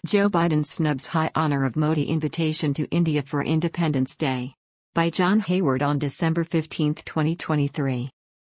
Joe Biden snubs high honor of Modi invitation to India for Independence Day. By John Hayward on December 15, 2023.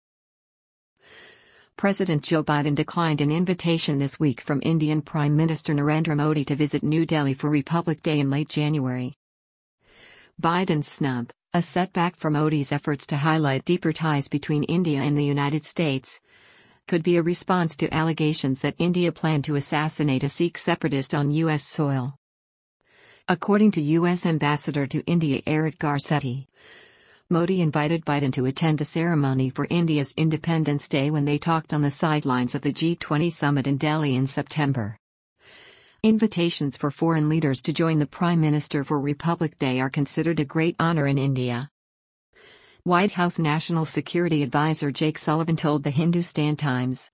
President Joe Biden declined an invitation this week from Indian Prime Minister Narendra Modi to visit New Delhi for Republic Day in late January. Biden's snub, a setback for Modi's efforts to highlight deeper ties between India and the United States, could be a response to allegations that India planned to assassinate a Sikh separatist on U.S. soil. According to U.S. Ambassador to India Eric Garcetti, Modi invited Biden to attend the ceremony for India's Independence Day when they talked on the sidelines of the G20 summit in Delhi in September. Invitations for foreign leaders to join the Prime Minister for Republic Day are considered a great honor in India. White House National Security Advisor Jake Sullivan told the Hindustan Times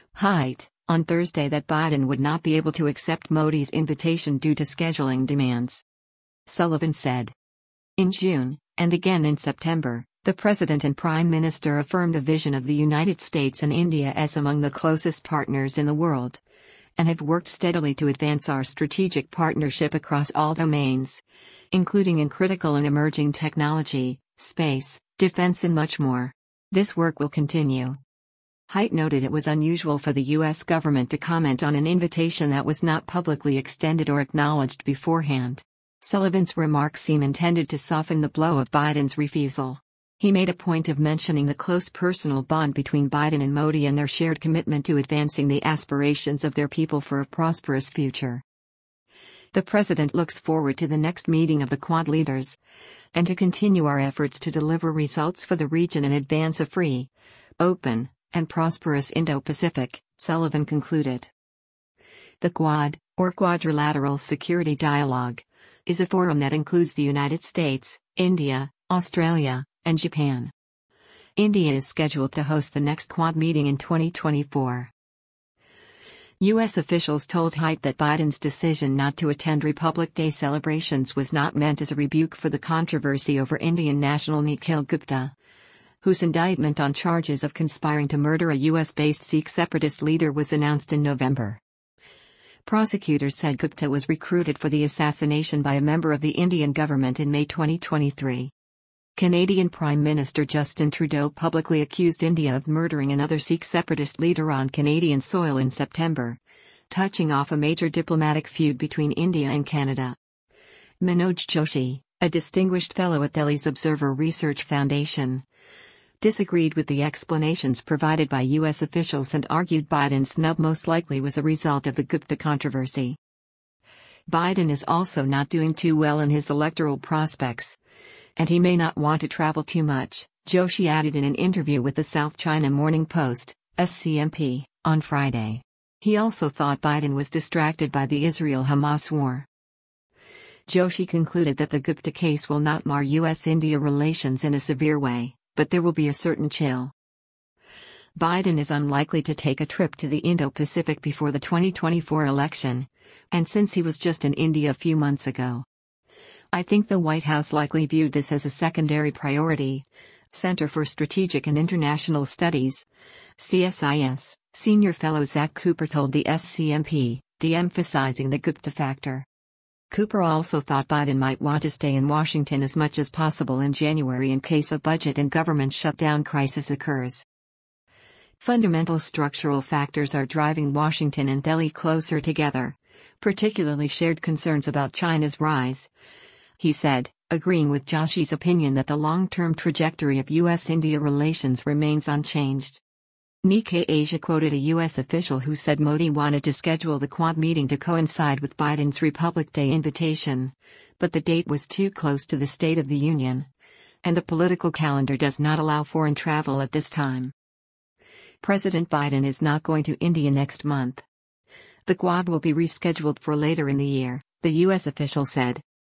on Thursday that Biden would not be able to accept Modi's invitation due to scheduling demands. Sullivan said. In June, and again in September, the President and Prime Minister affirmed a vision of the United States and India as among the closest partners in the world, and have worked steadily to advance our strategic partnership across all domains, including in critical and emerging technology, space, defense and much more. This work will continue. Haidt noted it was unusual for the U.S. government to comment on an invitation that was not publicly extended or acknowledged beforehand. Sullivan's remarks seem intended to soften the blow of Biden's refusal. He made a point of mentioning the close personal bond between Biden and Modi and their shared commitment to advancing the aspirations of their people for a prosperous future. The president looks forward to the next meeting of the Quad leaders, and to continue our efforts to deliver results for the region and advance a free, open, and prosperous Indo-Pacific, Sullivan concluded. The Quad, or Quadrilateral Security Dialogue, is a forum that includes the United States, India, Australia, and Japan. India is scheduled to host the next Quad meeting in 2024. U.S. officials told Haidt that Biden's decision not to attend Republic Day celebrations was not meant as a rebuke for the controversy over Indian national Nikhil Gupta, whose indictment on charges of conspiring to murder a U.S.-based Sikh separatist leader was announced in November. Prosecutors said Gupta was recruited for the assassination by a member of the Indian government in May 2023. Canadian Prime Minister Justin Trudeau publicly accused India of murdering another Sikh separatist leader on Canadian soil in September, touching off a major diplomatic feud between India and Canada. Manoj Joshi, a distinguished fellow at Delhi's Observer Research Foundation, disagreed with the explanations provided by U.S. officials and argued Biden's snub most likely was a result of the Gupta controversy. Biden is also not doing too well in his electoral prospects, and he may not want to travel too much, Joshi added in an interview with the South China Morning Post, SCMP, on Friday. He also thought Biden was distracted by the Israel-Hamas war. Joshi concluded that the Gupta case will not mar U.S.-India relations in a severe way, but there will be a certain chill. Biden is unlikely to take a trip to the Indo-Pacific before the 2024 election, and since he was just in India a few months ago. I think the White House likely viewed this as a secondary priority, Center for Strategic and International Studies, CSIS, senior fellow Zach Cooper told the SCMP, de-emphasizing the Gupta factor. Cooper also thought Biden might want to stay in Washington as much as possible in January in case a budget and government shutdown crisis occurs. Fundamental structural factors are driving Washington and Delhi closer together, particularly shared concerns about China's rise, he said, agreeing with Joshi's opinion that the long-term trajectory of U.S.-India relations remains unchanged. Nikkei Asia quoted a U.S. official who said Modi wanted to schedule the Quad meeting to coincide with Biden's Republic Day invitation, but the date was too close to the State of the Union, and the political calendar does not allow foreign travel at this time. President Biden is not going to India next month. The Quad will be rescheduled for later in the year, the U.S. official said.